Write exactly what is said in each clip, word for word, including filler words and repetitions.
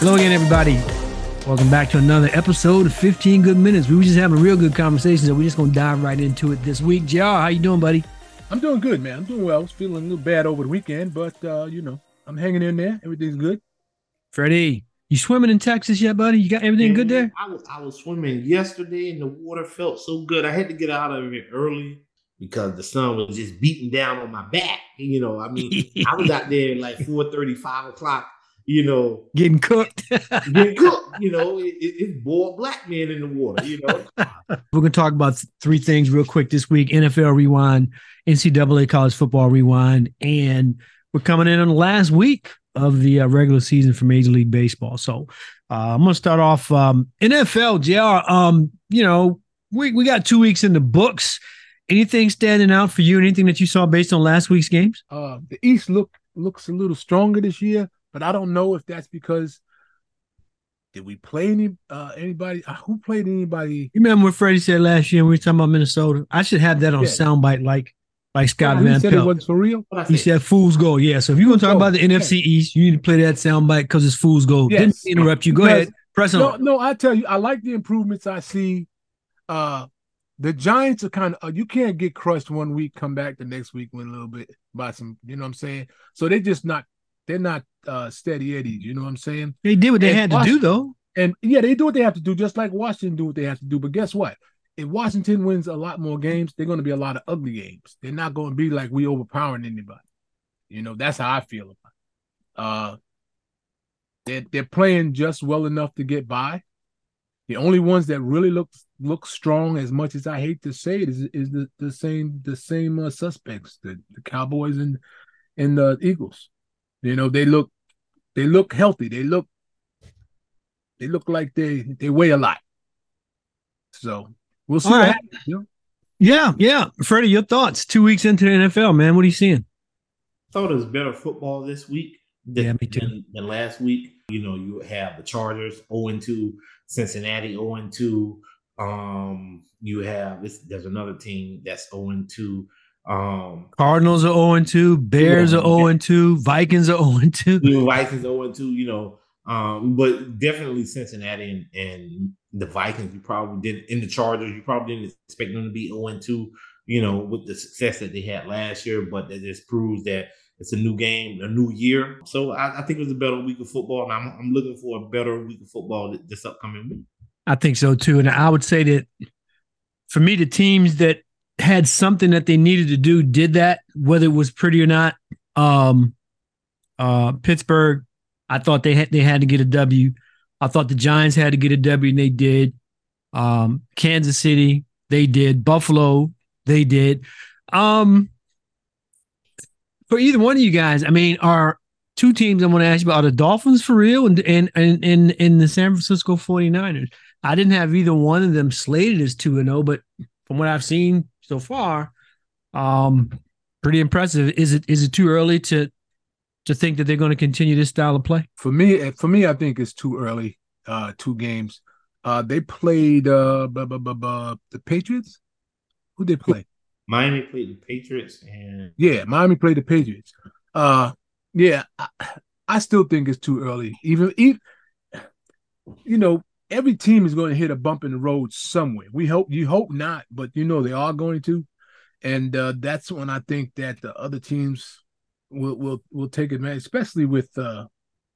Hello again, everybody. Welcome back to another episode of fifteen Good Minutes. We were just having a real good conversation, so we're just going to dive right into it this week. J R, how you doing, buddy? I'm doing good, man. I'm doing well. I was feeling a little bad over the weekend, but, uh, you know, I'm hanging in there. Everything's good. Freddie, you swimming in Texas yet, buddy? You got everything Man, good there? I was I was swimming yesterday and the water felt so good. I had to get out of it early because the sun was just beating down on my back. You know, I mean, I was out there at like four thirty, five o'clock, you know. Getting cooked. Getting cooked, you know. It, it, it's boiled black men in the water, you know. We're going to talk about th- three things real quick this week. N F L Rewind, N C double A College Football Rewind, and we're coming in on the last week of the uh, regular season for Major League Baseball. So uh, I'm going to start off um, N F L, J R. Um, you know, we, we got two weeks in the books. Anything standing out for you? Anything that you saw based on last week's games? Uh, the East look looks a little stronger this year, but I don't know if that's because did we play any uh, anybody? Uh, who played anybody? You remember what Freddie said last year when we were talking about Minnesota? I should have that on Yeah. soundbite like like Scott Oh, Van he said it Pelt. wasn't for real. What I He said, said fool's gold. Yeah. So if you're going to talk Fool's about the gold. N F C East, you need to play that soundbite because it's fool's gold. Yes. Didn't interrupt you. Go Because- ahead. Press No, on. no, I tell you, I like the improvements I see. Uh, the Giants are kind of uh, you can't get crushed one week, come back the next week win a little bit by some, you know what I'm saying? So they just not they're not uh steady eddies, you know what I'm saying? They did what they And had to do, though. And yeah, they do what they have to do, just like Washington do what they have to do. But guess what? If Washington wins a lot more games, they're going to be a lot of ugly games. They're not going to be like we overpowering anybody. You know, that's how I feel about it. Uh, they're, they're playing just well enough to get by. The only ones that really look look strong, as much as I hate to say it, is is the, the same the same uh, suspects, the, the Cowboys and and the Eagles. You know, they look they look healthy. They look they look like they they weigh a lot. So we'll see All what right. happens. You know? Yeah. Yeah. Freddie, your thoughts two weeks into the N F L, man. What are you seeing? thought it was better football this week than, Yeah, me too. than, than last week. You know, you have the Chargers oh and two, Cincinnati oh and two. Um, you have this, there's another team that's oh and two. Um, Cardinals are oh and two. Bears Yeah. are oh and two. Vikings are oh and two. the Vikings oh and two, you know. Um, but definitely Cincinnati and, and the Vikings, you probably didn't, in the Chargers, you probably didn't expect them to be oh and two, you know, with the success that they had last year, but that just proves that it's a new game, a new year. So I, I think it was a better week of football, and I'm, I'm looking for a better week of football this upcoming week. I think so too. And I would say that for me, the teams that had something that they needed to do did that, whether it was pretty or not. Um, uh, Pittsburgh, I thought they had they had to get a W. I thought the Giants had to get a W, and they did. Um, Kansas City, they did. Buffalo, they did. Um, for either one of you guys, I mean, are two teams I want to ask you about, are the Dolphins for real and and and and, and the San Francisco forty-niners? I didn't have either one of them slated as two and oh, but from what I've seen so far, um, pretty impressive. Is it is it too early to to think that they're going to continue this style of play? For me, for me, I think it's too early. Uh, two games. Uh, they played uh, bu- bu- bu- bu- the Patriots. Who they play? Miami played the Patriots, and Yeah, Miami played the Patriots. Uh, yeah, I, I still think it's too early. Even, even, you know, every team is going to hit a bump in the road somewhere. We hope, you hope not, but you know they are going to, and uh, that's when I think that the other teams will will will take advantage, especially with. Uh,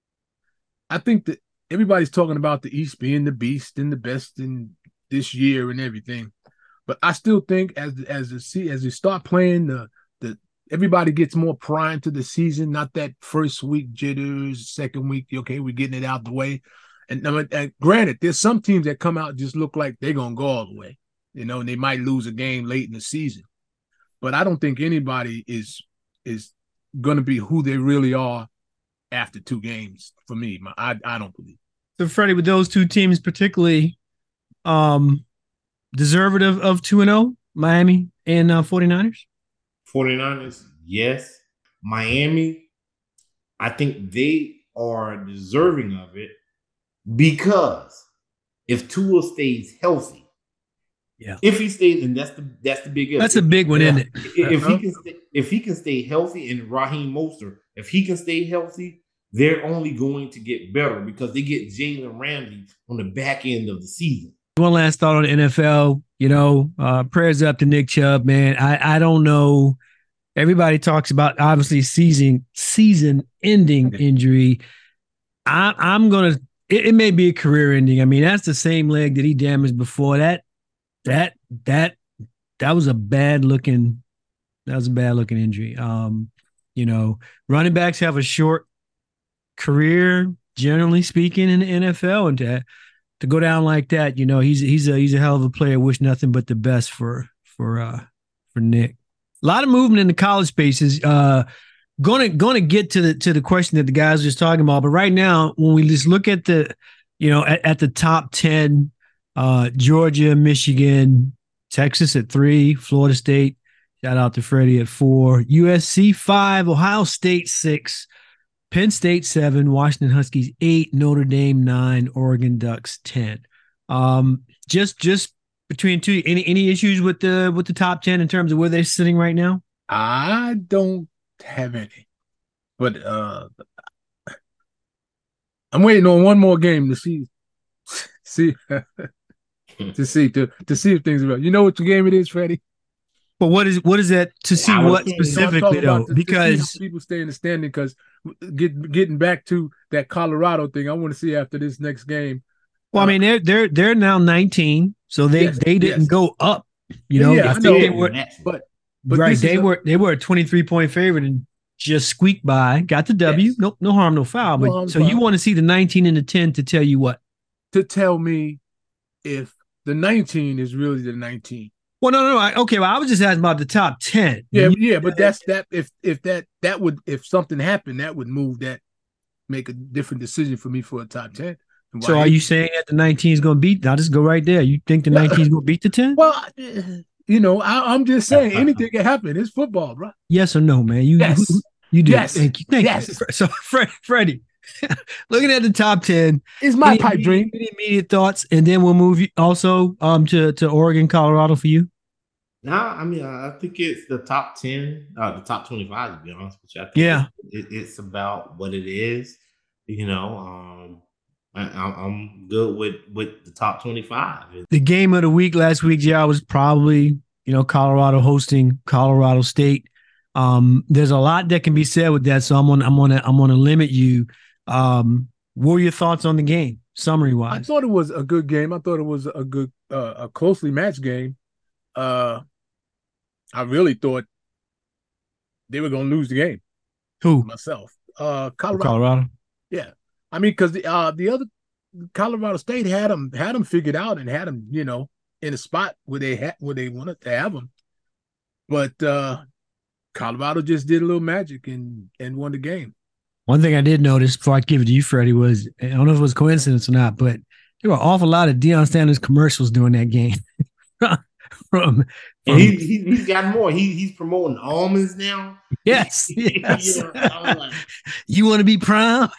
I think that everybody's talking about the East being the beast and the best in this year and everything. But I still think as as the see as you start playing, the the everybody gets more primed to the season. Not that first week jitters, second week, okay, we're getting it out the way. And, and granted, there's some teams that come out just look like they're gonna go all the way, you know, and they might lose a game late in the season. But I don't think anybody is is gonna be who they really are after two games. For me, my, I I don't believe. So, Freddie, with those two teams particularly, um, deserving of, of two and oh, Miami and uh, forty-niners? forty-niners, yes. Miami, I think they are deserving of it because if Tua stays healthy, Yeah. if he stays, and that's the that's the big if. That's a big one, isn't it? If, if he can stay, if he can stay healthy, and Raheem Mostert, if he can stay healthy, they're only going to get better because they get Jalen Ramsey on the back end of the season. One last thought on the N F L. You know, uh, prayers up to Nick Chubb, man. I, I don't know. Everybody talks about obviously season season ending injury. I, I'm gonna. It, it may be a career ending. I mean, that's the same leg that he damaged before. That that that that was a bad looking. That was a bad looking injury. Um, you know, running backs have a short career, generally speaking, in the N F L, and to to go down like that, you know, he's he's a he's a hell of a player. Wish nothing but the best for for uh for Nick. A lot of movement in the college spaces. Uh, gonna gonna get to the to the question that the guys were just talking about, but right now, when we just look at the, you know, at, at the top ten, uh, Georgia, Michigan, Texas at three, Florida State. Shout out to Freddie at four, U S C five, Ohio State six, Penn State seven, Washington Huskies eight, Notre Dame nine, Oregon Ducks ten. Um, just just between two, any any issues with the with the top ten in terms of where they're sitting right now? I don't have any, but uh, I'm waiting on one more game to see see to see to to see if things are right. You know what the game it is, Freddie? But what is what is that to see what specifically though? To, because to people stay in the standing. Because get, getting back to that Colorado thing, I want to see after this next game. Well, uh, I mean they're they're they're now nineteen, so they yes, they didn't yes. go up. You know, yeah, I I think know, they were, but, but right. They a, were they were a twenty-three point favorite and just squeaked by, got the W. Yes. No no harm, no foul. No but harm, so foul. you want to see the nineteen and the ten to tell you what? To tell me if the nineteen is really the nineteen. Well, no, no, no. I, okay, well, I was just asking about the top ten. Yeah, you, yeah, but that's that. If if that that would if something happened, that would move that, make a different decision for me for a top ten. So, are you saying that the nineteen is going to beat? I'll just go right there. You think the nineteen is going to beat the ten? Well, you know, I, I'm just saying anything can happen. It's football, bro. Yes or no, man? You yes, you, you do. Yes, thank you. Thank yes. you. So, Fred, Freddie, looking at the top ten, is my any, pipe dream. Any immediate thoughts, and then we'll move you also um to to Oregon, Colorado for you. No, I mean, I think it's the top ten, uh, the top twenty-five, to be honest with you. I think yeah. It, it's about what it is. You know, um, I, I'm good with, with the top twenty-five. The game of the week last week, yeah, was probably, you know, Colorado hosting Colorado State. Um, there's a lot that can be said with that, so I'm gonna I'm gonna I'm gonna limit you. Um, what were your thoughts on the game, summary wise? I thought it was a good game. I thought it was a good, uh, a closely matched game. Uh, I really thought they were going to lose the game. Who? Myself. Uh, Colorado. Colorado. Yeah, I mean, because the uh, the other Colorado State had them had them figured out and had them, you know, in a spot where they had where they wanted to have them, but uh, Colorado just did a little magic and and won the game. One thing I did notice before I give it to you, Freddie, was I don't know if it was coincidence or not, but there were an awful lot of Deion Sanders commercials during that game. From, from he, he he's got more. He he's promoting almonds now. Yes, yes. you, know, like, you want to be prime?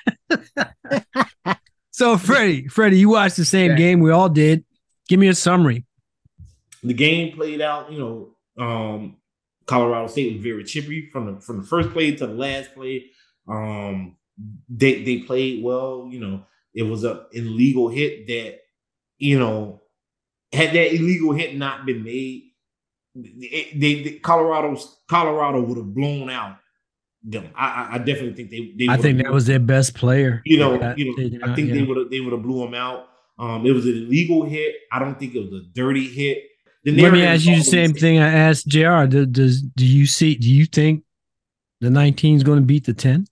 So, Freddie, Freddie, you watched the same yeah. game we all did. Give me a summary. The game played out. You know, um, Colorado State was very chippy from the from the first play to the last play. Um, they they played well. You know, it was a illegal hit that, you know. Had that illegal hit not been made, they, they, they Colorado's Colorado would have blown out them. I, I definitely think they. they I think that was their best player. You know, you know. I think yeah. they would have. They would have blew them out. Um, it was an illegal hit. I don't think it was a dirty hit. The Let me ask you the same thing I asked J R. Does, does do you see? Do you think the nineteen is going to beat the ten?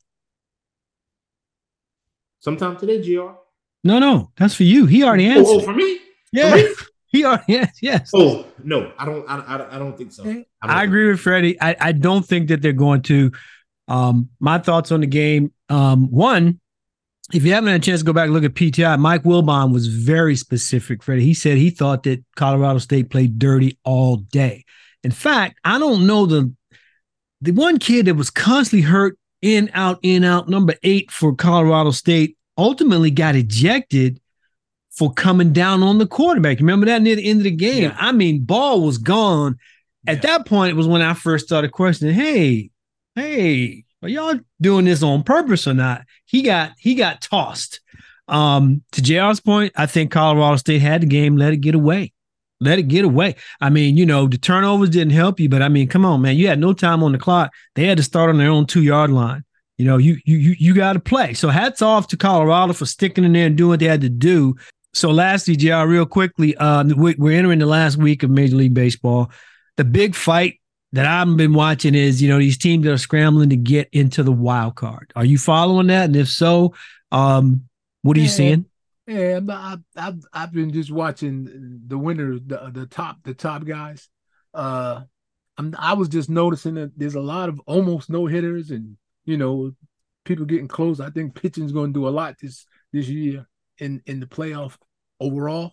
Sometime today, J R. No, no, that's for you. He already answered. Oh, oh for me? Yeah. For me? He are, yes, yes. Oh no, I don't. I, I don't think so. I, don't I agree with Freddie. I, I don't think that they're going to. Um, my thoughts on the game. Um, one, if you haven't had a chance to go back and look at P T I, Mike Wilbon was very specific. Freddie, he said he thought that Colorado State played dirty all day. In fact, I don't know the the one kid that was constantly hurt in out in out. Number eight for Colorado State ultimately got ejected for coming down on the quarterback. Remember that near the end of the game? Yeah. I mean, ball was gone. At yeah. that point, it was when I first started questioning, hey, hey, are y'all doing this on purpose or not? He got he got tossed. Um, to J R's point, I think Colorado State had the game, let it get away. Let it get away. I mean, you know, the turnovers didn't help you, but I mean, come on, man. You had no time on the clock. They had to start on their own two-yard line. You know, you you you, you got to play. So hats off to Colorado for sticking in there and doing what they had to do. So lastly, J R, real quickly, uh, we're entering the last week of Major League Baseball. The big fight that I've been watching is, you know, these teams that are scrambling to get into the wild card. Are you following that? And if so, um, what are you yeah, seeing? Yeah, I've, I've I've been just watching the winners, the the top the top guys. Uh, I'm I was just noticing that there's a lot of almost no hitters, and you know, people getting close. I think pitching's going to do a lot this this year in in the playoff overall.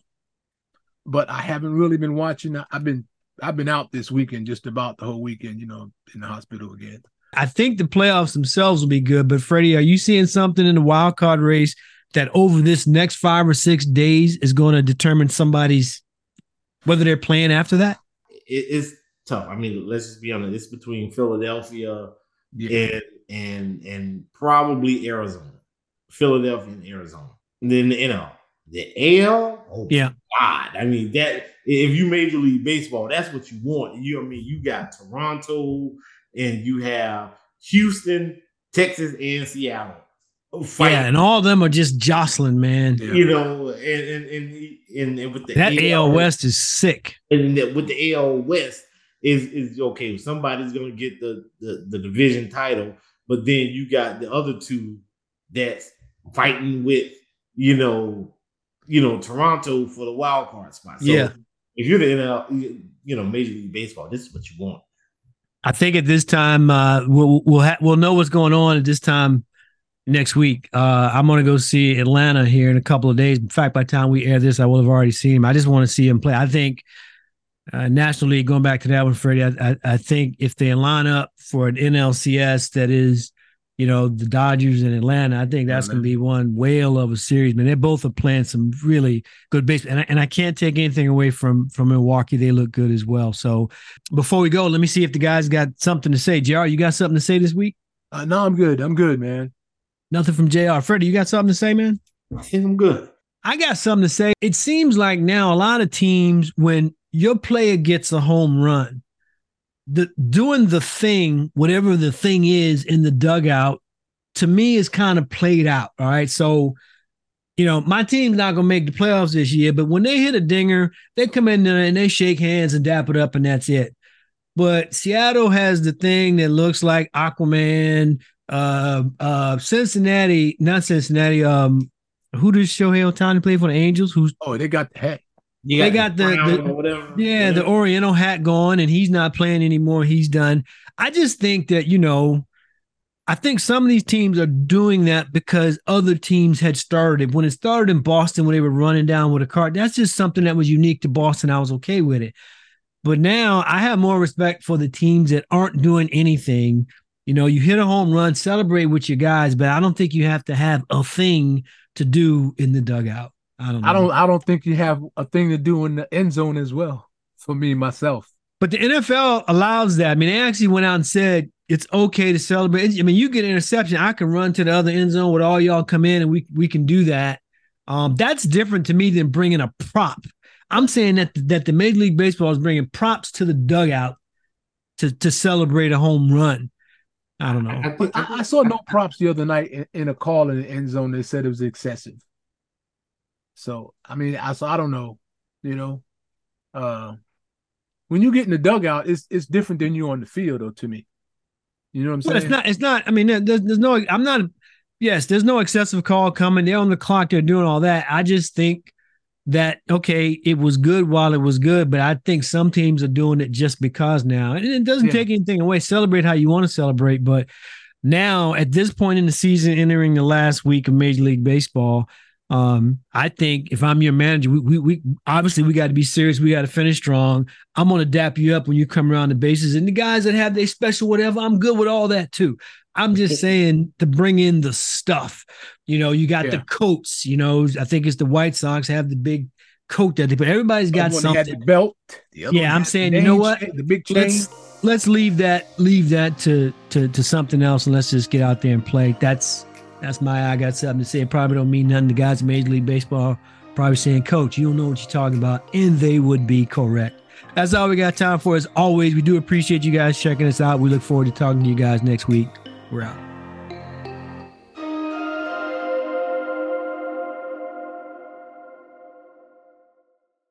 But I haven't really been watching. I've been I've been out this weekend, just about the whole weekend. You know, in the hospital again. I think the playoffs themselves will be good. But Freddie, are you seeing something in the wild card race that over this next five or six days is going to determine somebody's whether they're playing after that? It's tough. I mean, let's just be honest. It's between Philadelphia yeah. and and and probably Arizona, Philadelphia and Arizona. And then you know the A L. Oh yeah, God. I mean that if you Major League Baseball, that's what you want. You know what I mean? You got Toronto and you have Houston, Texas, and Seattle. Fighting. Yeah, and all of them are just jostling, man. Yeah. You know, and and and, and with the that A L West is sick. And the, with the A L West is is okay. Somebody's gonna get the, the the division title, but then you got the other two that's fighting with you know, you know Toronto for the wild card spot. So yeah, if you're the N L, you know Major League Baseball, this is what you want. I think at this time uh, we'll we'll ha- we'll know what's going on at this time. Next week, uh, I'm going to go see Atlanta here in a couple of days. In fact, by the time we air this, I will have already seen him. I just want to see him play. I think uh, National League, going back to that one, Freddie, I, I, I think if they line up for an N L C S that is, you know, the Dodgers and Atlanta, I think that's going to be one whale of a series. Man, they both are playing some really good baseball. And I, and I can't take anything away from, from Milwaukee. They look good as well. So before we go, let me see if the guys got something to say. J R, you got something to say this week? Uh, no, I'm good. I'm good, man. Nothing from J R. Freddie, you got something to say, man? I think I'm good. I got something to say. It seems like now a lot of teams, when your player gets a home run, the doing the thing, whatever the thing is in the dugout, to me is kind of played out. All right. So, you know, my team's not going to make the playoffs this year, but when they hit a dinger, they come in there and they shake hands and dap it up, and that's it. But Seattle has the thing that looks like Aquaman. Uh, uh, Cincinnati, not Cincinnati. Um, who does Shohei Ohtani play for the Angels? Who's oh, they got the hat. You they got, got the, the, the whatever. Yeah, the Oriental hat going, and he's not playing anymore. He's done. I just think that you know, I think some of these teams are doing that because other teams had started. When it started in Boston, when they were running down with a cart, that's just something that was unique to Boston. I was okay with it, but now I have more respect for the teams that aren't doing anything. You know, you hit a home run, celebrate with your guys, but I don't think you have to have a thing to do in the dugout. I don't know. I don't I don't think you have a thing to do in the end zone as well, for me, myself. But the N F L allows that. I mean, they actually went out and said it's okay to celebrate. I mean, you get an interception, I can run to the other end zone with all y'all come in and we we can do that. Um, that's different to me than bringing a prop. I'm saying that, that the Major League Baseball is bringing props to the dugout to, to celebrate a home run. I don't know. I, I, I saw no props the other night in, in a call in the end zone. They said it was excessive. So, I mean, I, so I don't know, you know, uh, when you get in the dugout, it's, it's different than you on the field though, to me. You know what I'm saying? But it's not, it's not, I mean, there's, there's no, I'm not, yes, there's no excessive call coming. They're on the clock. They're doing all that. I just think that, okay, it was good while it was good, but I think some teams are doing it just because now. And it doesn't yeah. take anything away. Celebrate how you want to celebrate. But now, at this point in the season, entering the last week of Major League Baseball, um, I think if I'm your manager, we, we, we obviously we got to be serious. We got to finish strong. I'm going to dap you up when you come around the bases. And the guys that have their special whatever, I'm good with all that too. I'm just saying to bring in the stuff. You know, you got yeah. the coats. You know, I think it's the White Sox have the big coat that they put. Everybody's got something. Had the belt. The yeah, I'm saying, you know what? The big chain. Let's, let's leave that leave that to to to, to something else and let's just get out there and play. That's that's my I got something to say. It probably don't mean nothing. The guys in Major League Baseball probably saying, Coach, you don't know what you're talking about. And they would be correct. That's all we got time for. As always, we do appreciate you guys checking us out. We look forward to talking to you guys next week. We're out.